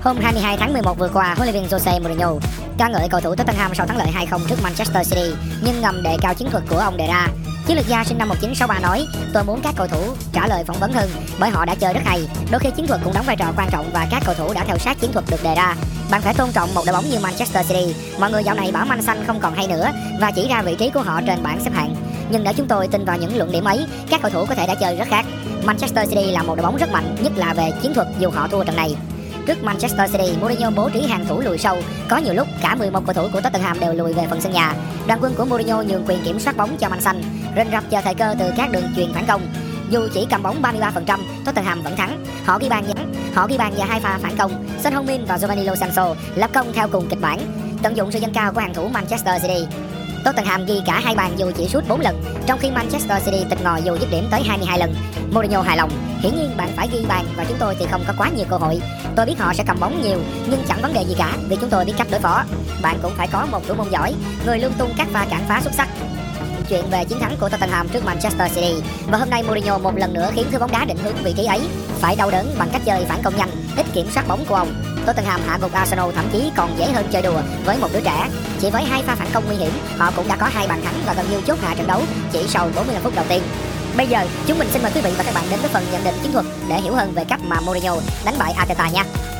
Hôm 22 tháng 11 vừa qua, huấn luyện viên Jose Mourinho ca ngợi cầu thủ Tottenham sau thắng lợi 2-0 trước Manchester City, nhưng ngầm đề cao chiến thuật của ông đề ra. Chiến lược gia sinh năm 1963 nói: "Tôi muốn các cầu thủ trả lời phỏng vấn hơn, bởi họ đã chơi rất hay. Đôi khi chiến thuật cũng đóng vai trò quan trọng và các cầu thủ đã theo sát chiến thuật được đề ra. Bạn phải tôn trọng một đội bóng như Manchester City. Mọi người dạo này bảo Man xanh không còn hay nữa và chỉ ra vị trí của họ trên bảng xếp hạng. Nhưng để chúng tôi tin vào những luận điểm ấy, các cầu thủ có thể đã chơi rất khác. Manchester City là một đội bóng rất mạnh, nhất là về chiến thuật dù họ thua trận này." Trước Manchester City, Mourinho bố trí hàng thủ lùi sâu, có nhiều lúc cả 11 cầu thủ của Tottenham đều lùi về phần sân nhà. Đoàn quân của Mourinho nhường quyền kiểm soát bóng cho Man xanh, rình rập chờ thời cơ từ các đường chuyền phản công. Dù chỉ cầm bóng 33%, Tottenham vẫn thắng. Họ ghi bàn và hai pha phản công. Son Heung-min và Giovanni Lo Celso lập công theo cùng kịch bản, tận dụng sự dâng cao của hàng thủ Manchester City. Tottenham ghi cả hai bàn dù chỉ sút 4 lần, trong khi Manchester City tịt ngòi dù dứt điểm tới 22 lần. Mourinho hài lòng: "Hiển nhiên bạn phải ghi bàn và chúng tôi thì không có quá nhiều cơ hội. Tôi biết họ sẽ cầm bóng nhiều, nhưng chẳng vấn đề gì cả vì chúng tôi biết cách đối phó. Bạn cũng phải có một thủ môn giỏi, người lung tung các pha cản phá xuất sắc." Chuyện về chiến thắng của Tottenham trước Manchester City, và hôm nay Mourinho một lần nữa khiến thứ bóng đá định hướng vị trí ấy phải đau đớn bằng cách chơi phản công nhanh, ít kiểm soát bóng của ông. Tottenham hạ gục Arsenal thậm chí còn dễ hơn chơi đùa với một đứa trẻ. Chỉ với hai pha phản công nguy hiểm, họ cũng đã có hai bàn thắng và gần như chốt hạ trận đấu chỉ sau 45 phút đầu tiên. Bây giờ, chúng mình xin mời quý vị và các bạn đến với phần nhận định chiến thuật để hiểu hơn về cách mà Mourinho đánh bại Arteta nha.